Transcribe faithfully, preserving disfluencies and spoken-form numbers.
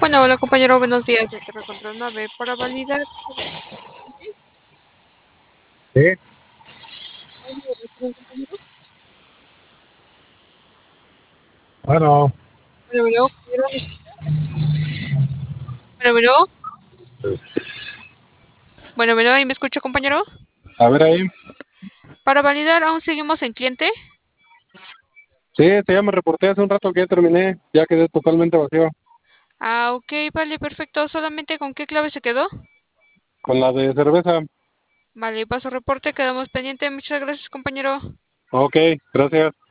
Bueno, hola compañero, buenos días. De Torre Control nueve para validar. Sí, bueno, Bueno, bueno, compañero, ¿me escucha? Bueno, bueno, bueno, bueno, ¿ahí me escucha compañero? a ver ahí. Para validar, aún seguimos en cliente. Sí, se ya me reporté hace un rato que ya terminé, ya quedé totalmente vacío. Ah, ok, vale, perfecto. ¿Solamente con qué clave se quedó? Con la de cerveza. Vale, paso reporte, quedamos pendiente. Muchas gracias compañero. Ok, gracias.